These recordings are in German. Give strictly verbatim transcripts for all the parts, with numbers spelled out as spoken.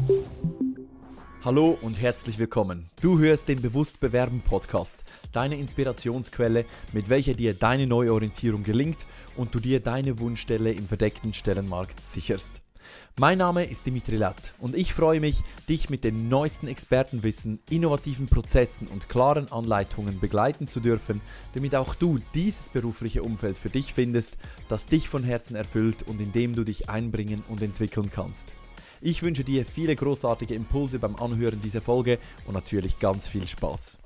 Hallo und herzlich willkommen. Du hörst den Bewusst Bewerben Podcast, deine Inspirationsquelle, mit welcher dir deine Neuorientierung gelingt und du dir deine Wunschstelle im verdeckten Stellenmarkt sicherst. Mein Name ist Dimitri Latt und ich freue mich, dich mit dem neuesten Expertenwissen, innovativen Prozessen und klaren Anleitungen begleiten zu dürfen, damit auch du dieses berufliche Umfeld für dich findest, das dich von Herzen erfüllt und in dem du dich einbringen und entwickeln kannst. Ich wünsche dir viele großartige Impulse beim Anhören dieser Folge und natürlich ganz viel Spaß.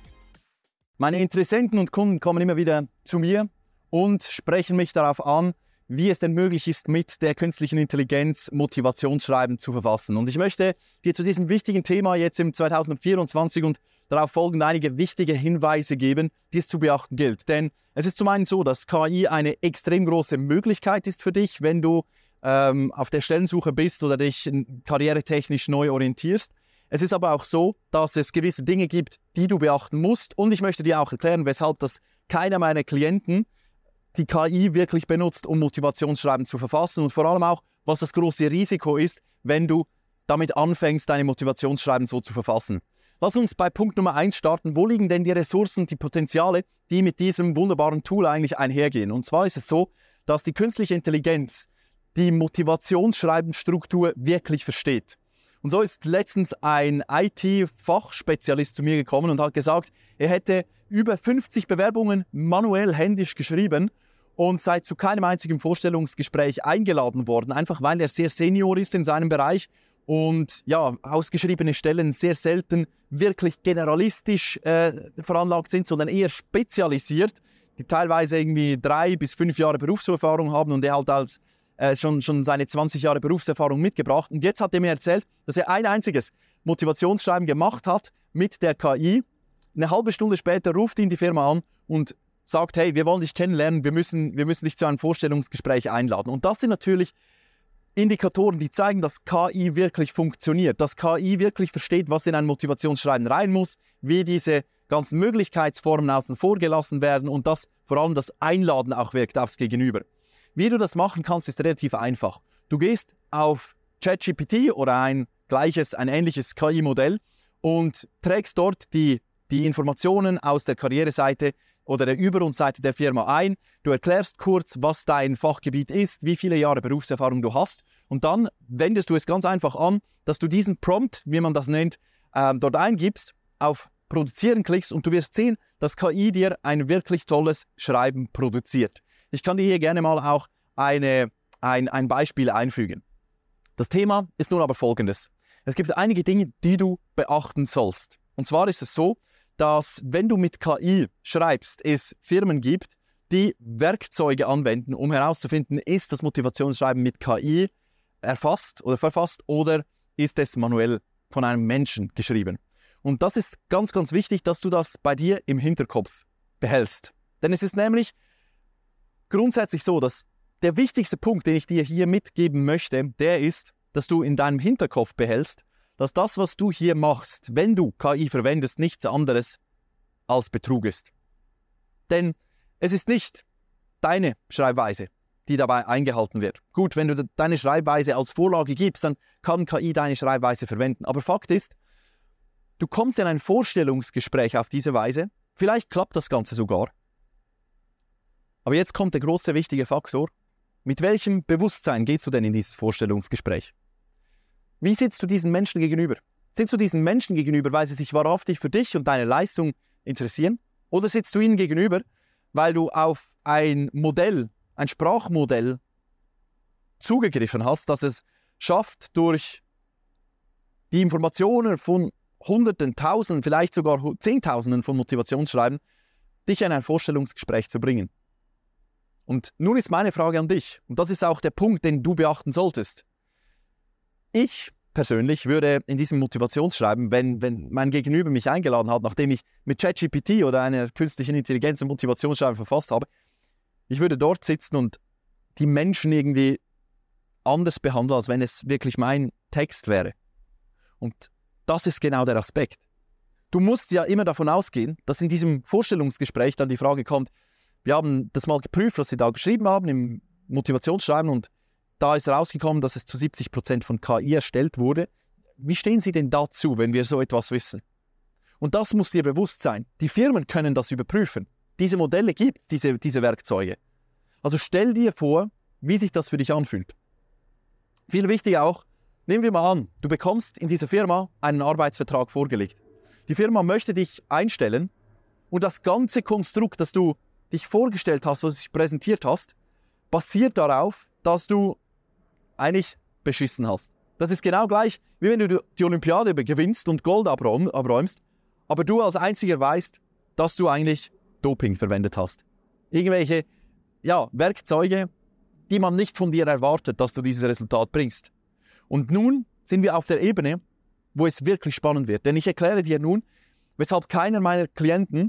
Meine Interessenten und Kunden kommen immer wieder zu mir und sprechen mich darauf an, wie es denn möglich ist, mit der künstlichen Intelligenz Motivationsschreiben zu verfassen. Und ich möchte dir zu diesem wichtigen Thema jetzt im zwanzig vierundzwanzig und darauf folgend einige wichtige Hinweise geben, die es zu beachten gilt. Denn es ist zum einen so, dass K I eine extrem große Möglichkeit ist für dich, wenn du ähm, auf der Stellensuche bist oder dich karrieretechnisch neu orientierst. Es ist aber auch so, dass es gewisse Dinge gibt, die du beachten musst. Und ich möchte dir auch erklären, weshalb das keiner meiner Klienten die K I wirklich benutzt, um Motivationsschreiben zu verfassen und vor allem auch, was das große Risiko ist, wenn du damit anfängst, deine Motivationsschreiben so zu verfassen. Lass uns bei Punkt Nummer eins starten. Wo liegen denn die Ressourcen, die Potenziale, die mit diesem wunderbaren Tool eigentlich einhergehen? Und zwar ist es so, dass die künstliche Intelligenz die Motivationsschreibenstruktur wirklich versteht. Und so ist letztens ein I T-Fachspezialist zu mir gekommen und hat gesagt, er hätte über fünfzig Bewerbungen manuell händisch geschrieben und sei zu keinem einzigen Vorstellungsgespräch eingeladen worden, einfach weil er sehr senior ist in seinem Bereich und ja, ausgeschriebene Stellen sehr selten wirklich generalistisch äh, veranlagt sind, sondern eher spezialisiert, die teilweise irgendwie drei bis fünf Jahre Berufserfahrung haben und er halt als äh, schon, schon seine zwanzig Jahre Berufserfahrung mitgebracht. Und jetzt hat er mir erzählt, dass er ein einziges Motivationsschreiben gemacht hat mit der K I. Eine halbe Stunde später ruft ihn die Firma an und sagt, hey, wir wollen dich kennenlernen, wir müssen, wir müssen dich zu einem Vorstellungsgespräch einladen. Und das sind natürlich Indikatoren, die zeigen, dass K I wirklich funktioniert, dass K I wirklich versteht, was in ein Motivationsschreiben rein muss, wie diese ganzen Möglichkeitsformen außen vor gelassen werden und dass vor allem das Einladen auch wirkt aufs Gegenüber. Wie du das machen kannst, ist relativ einfach. Du gehst auf ChatGPT oder ein gleiches, ein ähnliches K I-Modell und trägst dort die, die Informationen aus der Karriereseite oder der Über- und Seite der Firma ein. Du erklärst kurz, was dein Fachgebiet ist, wie viele Jahre Berufserfahrung du hast und dann wendest du es ganz einfach an, dass du diesen Prompt, wie man das nennt, äh, dort eingibst, auf Produzieren klickst und du wirst sehen, dass K I dir ein wirklich tolles Schreiben produziert. Ich kann dir hier gerne mal auch eine, ein, ein Beispiel einfügen. Das Thema ist nun aber folgendes. Es gibt einige Dinge, die du beachten sollst. Und zwar ist es so, dass wenn du mit K I schreibst, es Firmen gibt, die Werkzeuge anwenden, um herauszufinden, ist das Motivationsschreiben mit K I erfasst oder verfasst oder ist es manuell von einem Menschen geschrieben. Und das ist ganz, ganz wichtig, dass du das bei dir im Hinterkopf behältst. Denn es ist nämlich grundsätzlich so, dass der wichtigste Punkt, den ich dir hier mitgeben möchte, der ist, dass du in deinem Hinterkopf behältst, dass das, was du hier machst, wenn du K I verwendest, nichts anderes als Betrug ist. Denn es ist nicht deine Schreibweise, die dabei eingehalten wird. Gut, wenn du deine Schreibweise als Vorlage gibst, dann kann K I deine Schreibweise verwenden. Aber Fakt ist, du kommst in ein Vorstellungsgespräch auf diese Weise, vielleicht klappt das Ganze sogar. Aber jetzt kommt der große, wichtige Faktor. Mit welchem Bewusstsein gehst du denn in dieses Vorstellungsgespräch? Wie sitzt du diesen Menschen gegenüber? Sitzt du diesen Menschen gegenüber, weil sie sich wahrhaftig für dich und deine Leistung interessieren? Oder sitzt du ihnen gegenüber, weil du auf ein Modell, ein Sprachmodell zugegriffen hast, das es schafft, durch die Informationen von Hunderten, Tausenden, vielleicht sogar Zehntausenden von Motivationsschreiben, dich in ein Vorstellungsgespräch zu bringen? Und nun ist meine Frage an dich, und das ist auch der Punkt, den du beachten solltest. Ich persönlich würde in diesem Motivationsschreiben, wenn, wenn mein Gegenüber mich eingeladen hat, nachdem ich mit ChatGPT oder einer künstlichen Intelligenz ein Motivationsschreiben verfasst habe, ich würde dort sitzen und die Menschen irgendwie anders behandeln, als wenn es wirklich mein Text wäre. Und das ist genau der Aspekt. Du musst ja immer davon ausgehen, dass in diesem Vorstellungsgespräch dann die Frage kommt, wir haben das mal geprüft, was Sie da geschrieben haben im Motivationsschreiben und da ist rausgekommen, dass es zu siebzig Prozent von K I erstellt wurde. wie stehen Sie denn dazu, wenn wir so etwas wissen? Und das muss dir bewusst sein. Die Firmen können das überprüfen. Diese Modelle gibt es, diese, diese Werkzeuge. Also stell dir vor, wie sich das für dich anfühlt. Viel wichtiger auch, nehmen wir mal an, du bekommst in dieser Firma einen Arbeitsvertrag vorgelegt. Die Firma möchte dich einstellen und das ganze Konstrukt, das du dich vorgestellt hast, was du dich präsentiert hast, basiert darauf, dass du eigentlich beschissen hast. Das ist genau gleich, wie wenn du die Olympiade gewinnst und Gold abräumst, aber du als Einziger weißt, dass du eigentlich Doping verwendet hast. Irgendwelche ja, Werkzeuge, die man nicht von dir erwartet, dass du dieses Resultat bringst. Und nun sind wir auf der Ebene, wo es wirklich spannend wird. Denn ich erkläre dir nun, weshalb keiner meiner Klienten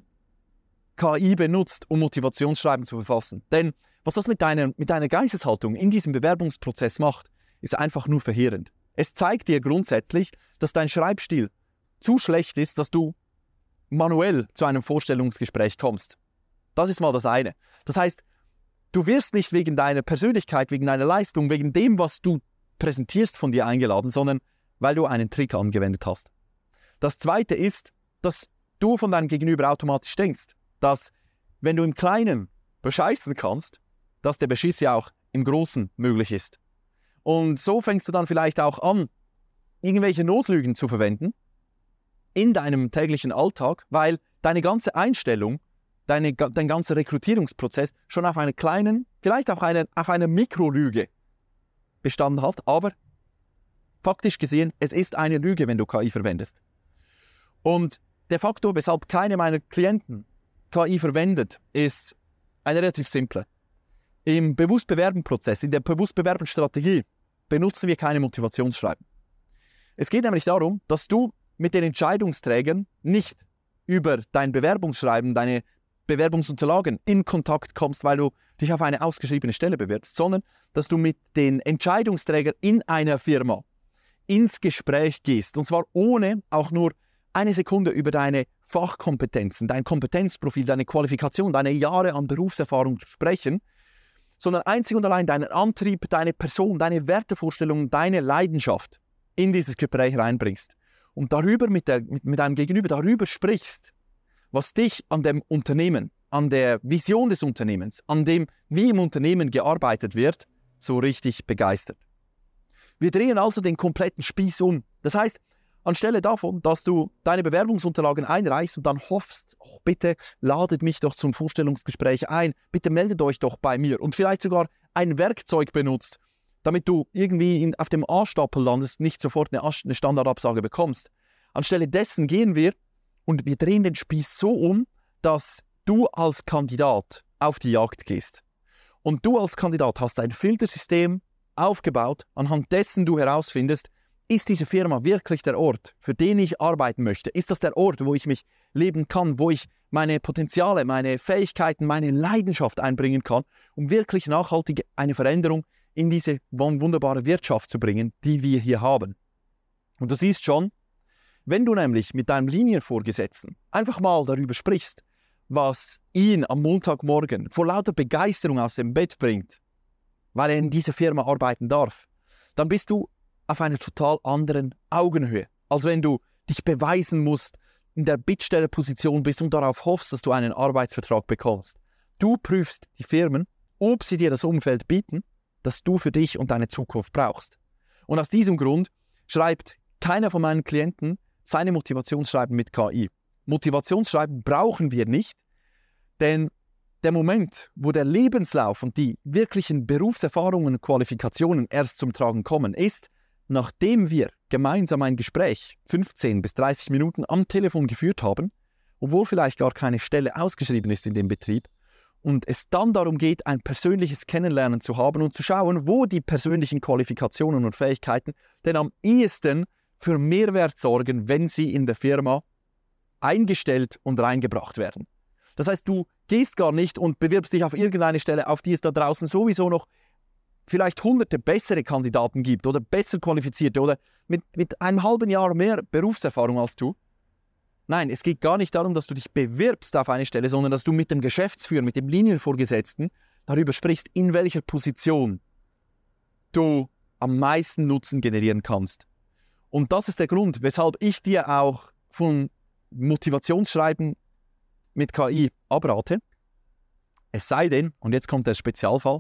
K I benutzt, um Motivationsschreiben zu verfassen. Denn was das mit deiner, mit deiner Geisteshaltung in diesem Bewerbungsprozess macht, ist einfach nur verheerend. Es zeigt dir grundsätzlich, dass dein Schreibstil zu schlecht ist, dass du manuell zu einem Vorstellungsgespräch kommst. Das ist mal das eine. Das heißt, du wirst nicht wegen deiner Persönlichkeit, wegen deiner Leistung, wegen dem, was du präsentierst, von dir eingeladen, sondern weil du einen Trick angewendet hast. Das zweite ist, dass du von deinem Gegenüber automatisch denkst, dass wenn du im Kleinen bescheißen kannst, dass der Beschiss ja auch im Großen möglich ist. Und so fängst du dann vielleicht auch an, irgendwelche Notlügen zu verwenden in deinem täglichen Alltag, weil deine ganze Einstellung, deine, dein ganzer Rekrutierungsprozess schon auf einer kleinen, vielleicht auch eine, auf einer Mikrolüge bestanden hat, aber faktisch gesehen, es ist eine Lüge, wenn du K I verwendest. Und der Faktor, weshalb keine meiner Klienten K I verwendet, ist ein relativ simpler. Im Bewusstbewerben-Prozess, in der Bewusstbewerben-Strategie benutzen wir keine Motivationsschreiben. Es geht nämlich darum, dass du mit den Entscheidungsträgern nicht über dein Bewerbungsschreiben, deine Bewerbungsunterlagen in Kontakt kommst, weil du dich auf eine ausgeschriebene Stelle bewirbst, sondern dass du mit den Entscheidungsträgern in einer Firma ins Gespräch gehst. Und zwar ohne auch nur eine Sekunde über deine Fachkompetenzen, dein Kompetenzprofil, deine Qualifikation, deine Jahre an Berufserfahrung zu sprechen, sondern einzig und allein deinen Antrieb, deine Person, deine Wertevorstellungen, deine Leidenschaft in dieses Gespräch reinbringst und darüber mit, der, mit, mit deinem Gegenüber darüber sprichst, was dich an dem Unternehmen, an der Vision des Unternehmens, an dem, wie im Unternehmen gearbeitet wird, so richtig begeistert. Wir drehen also den kompletten Spieß um. Das heißt, anstelle davon, dass du deine Bewerbungsunterlagen einreichst und dann hoffst, oh, bitte ladet mich doch zum Vorstellungsgespräch ein, bitte meldet euch doch bei mir und vielleicht sogar ein Werkzeug benutzt, damit du irgendwie in, auf dem A-Stapel landest, nicht sofort eine, eine Standardabsage bekommst. Anstelle dessen gehen wir und wir drehen den Spieß so um, dass du als Kandidat auf die Jagd gehst. Und du als Kandidat hast ein Filtersystem aufgebaut, anhand dessen du herausfindest, ist diese Firma wirklich der Ort, für den ich arbeiten möchte? Ist das der Ort, wo ich mich leben kann, wo ich meine Potenziale, meine Fähigkeiten, meine Leidenschaft einbringen kann, um wirklich nachhaltig eine Veränderung in diese wunderbare Wirtschaft zu bringen, die wir hier haben? Und du siehst schon, wenn du nämlich mit deinem Linienvorgesetzten einfach mal darüber sprichst, was ihn am Montagmorgen vor lauter Begeisterung aus dem Bett bringt, weil er in dieser Firma arbeiten darf, dann bist du auf einer total anderen Augenhöhe, als wenn du dich beweisen musst, in der Bittstellerposition bist und darauf hoffst, dass du einen Arbeitsvertrag bekommst. Du prüfst die Firmen, ob sie dir das Umfeld bieten, das du für dich und deine Zukunft brauchst. Und aus diesem Grund schreibt keiner von meinen Klienten seine Motivationsschreiben mit K I. Motivationsschreiben brauchen wir nicht, denn der Moment, wo der Lebenslauf und die wirklichen Berufserfahrungen und Qualifikationen erst zum Tragen kommen, ist, nachdem wir gemeinsam ein Gespräch fünfzehn bis dreißig Minuten am Telefon geführt haben, obwohl vielleicht gar keine Stelle ausgeschrieben ist in dem Betrieb, und es dann darum geht, ein persönliches Kennenlernen zu haben und zu schauen, wo die persönlichen Qualifikationen und Fähigkeiten denn am ehesten für Mehrwert sorgen, wenn sie in der Firma eingestellt und reingebracht werden. Das heißt, du gehst gar nicht und bewirbst dich auf irgendeine Stelle, auf die es da draußen sowieso noch vielleicht hunderte bessere Kandidaten gibt oder besser qualifizierte oder mit, mit einem halben Jahr mehr Berufserfahrung als du. Nein, es geht gar nicht darum, dass du dich bewirbst auf eine Stelle, sondern dass du mit dem Geschäftsführer, mit dem Linienvorgesetzten darüber sprichst, in welcher Position du am meisten Nutzen generieren kannst. Und das ist der Grund, weshalb ich dir auch von Motivationsschreiben mit K I abrate. Es sei denn, und jetzt kommt der Spezialfall,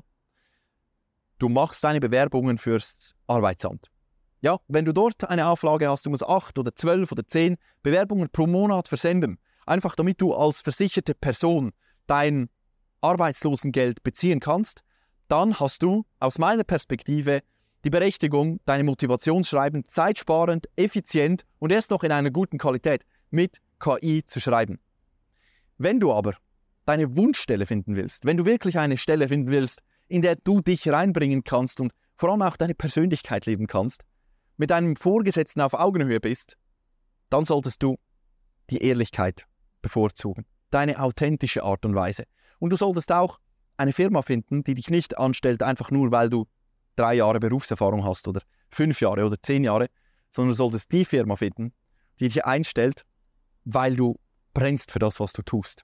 du machst deine Bewerbungen fürs Arbeitsamt. Ja, wenn du dort eine Auflage hast, du musst acht oder zwölf oder zehn Bewerbungen pro Monat versenden, einfach damit du als versicherte Person dein Arbeitslosengeld beziehen kannst, dann hast du aus meiner Perspektive die Berechtigung, deine Motivationsschreiben zeitsparend, effizient und erst noch in einer guten Qualität mit K I zu schreiben. Wenn du aber deine Wunschstelle finden willst, wenn du wirklich eine Stelle finden willst, in der du dich reinbringen kannst und vor allem auch deine Persönlichkeit leben kannst, mit deinem Vorgesetzten auf Augenhöhe bist, dann solltest du die Ehrlichkeit bevorzugen, deine authentische Art und Weise. Und du solltest auch eine Firma finden, die dich nicht anstellt, einfach nur, weil du drei Jahre Berufserfahrung hast oder fünf Jahre oder zehn Jahre, sondern du solltest die Firma finden, die dich einstellt, weil du brennst für das, was du tust.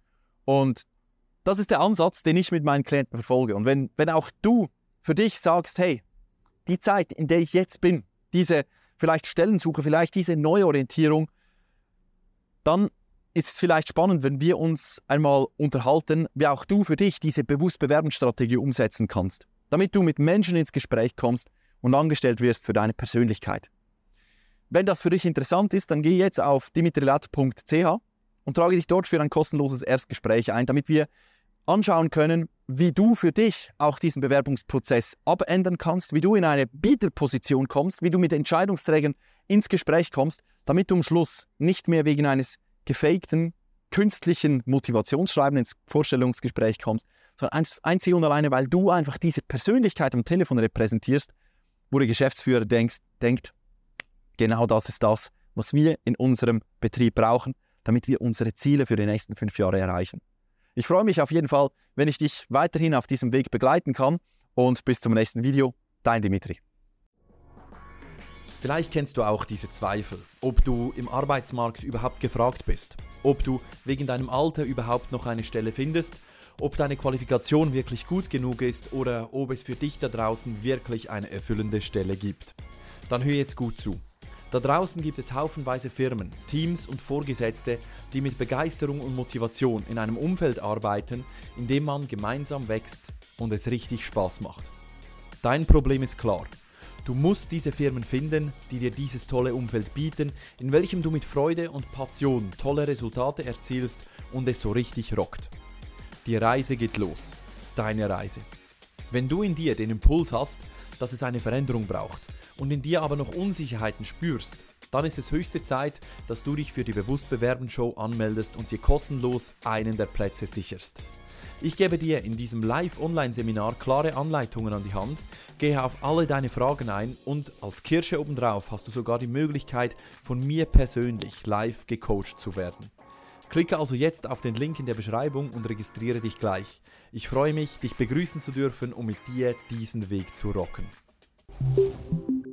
Und das ist der Ansatz, den ich mit meinen Klienten verfolge. Und wenn, wenn auch du für dich sagst, hey, die Zeit, in der ich jetzt bin, diese vielleicht Stellensuche, vielleicht diese Neuorientierung, dann ist es vielleicht spannend, wenn wir uns einmal unterhalten, wie auch du für dich diese Bewusst-Bewerben-Strategie umsetzen kannst, damit du mit Menschen ins Gespräch kommst und angestellt wirst für deine Persönlichkeit. Wenn das für dich interessant ist, dann geh jetzt auf dimitrilat punkt c h und trage dich dort für ein kostenloses Erstgespräch ein, damit wir anschauen können, wie du für dich auch diesen Bewerbungsprozess abändern kannst, wie du in eine Bieterposition kommst, wie du mit Entscheidungsträgern ins Gespräch kommst, damit du am Schluss nicht mehr wegen eines gefakten, künstlichen Motivationsschreiben ins Vorstellungsgespräch kommst, sondern einzig und alleine, weil du einfach diese Persönlichkeit am Telefon repräsentierst, wo der Geschäftsführer denkst, denkt, genau das ist das, was wir in unserem Betrieb brauchen, damit wir unsere Ziele für die nächsten fünf Jahre erreichen. Ich freue mich auf jeden Fall, wenn ich dich weiterhin auf diesem Weg begleiten kann und bis zum nächsten Video, dein Dimitri. Vielleicht kennst du auch diese Zweifel, ob du im Arbeitsmarkt überhaupt gefragt bist, ob du wegen deinem Alter überhaupt noch eine Stelle findest, ob deine Qualifikation wirklich gut genug ist oder ob es für dich da draußen wirklich eine erfüllende Stelle gibt. Dann hör jetzt gut zu. Da draußen gibt es haufenweise Firmen, Teams und Vorgesetzte, die mit Begeisterung und Motivation in einem Umfeld arbeiten, in dem man gemeinsam wächst und es richtig Spaß macht. Dein Problem ist klar. Du musst diese Firmen finden, die dir dieses tolle Umfeld bieten, in welchem du mit Freude und Passion tolle Resultate erzielst und es so richtig rockt. Die Reise geht los. Deine Reise. Wenn du in dir den Impuls hast, dass es eine Veränderung braucht und in dir aber noch Unsicherheiten spürst, dann ist es höchste Zeit, dass du dich für die Bewusst-Bewerben-Show anmeldest und dir kostenlos einen der Plätze sicherst. Ich gebe dir in diesem Live-Online-Seminar klare Anleitungen an die Hand, gehe auf alle deine Fragen ein und als Kirsche obendrauf hast du sogar die Möglichkeit, von mir persönlich live gecoacht zu werden. Klicke also jetzt auf den Link in der Beschreibung und registriere dich gleich. Ich freue mich, dich begrüßen zu dürfen, um mit dir diesen Weg zu rocken.